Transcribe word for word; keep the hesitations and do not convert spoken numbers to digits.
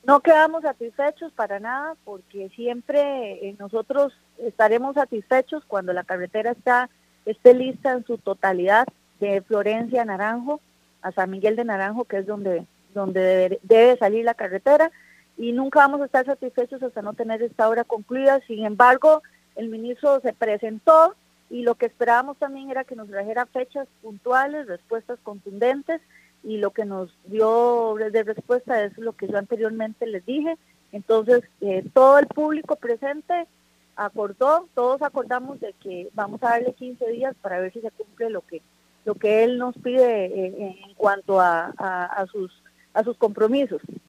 No quedamos satisfechos para nada porque siempre eh, nosotros estaremos satisfechos cuando la carretera está, esté lista en su totalidad de Florencia a Naranjo a San Miguel de Naranjo, que es donde, donde debe, debe salir la carretera, y nunca vamos a estar satisfechos hasta no tener esta obra concluida. Sin embargo, el ministro se presentó y lo que esperábamos también era que nos trajera fechas puntuales, respuestas contundentes, y lo que nos dio de respuesta es lo que yo anteriormente les dije. Entonces, eh, todo el público presente acordó, todos acordamos de que vamos a darle quince días para ver si se cumple lo que lo que él nos pide eh, en cuanto a, a, a sus a sus compromisos.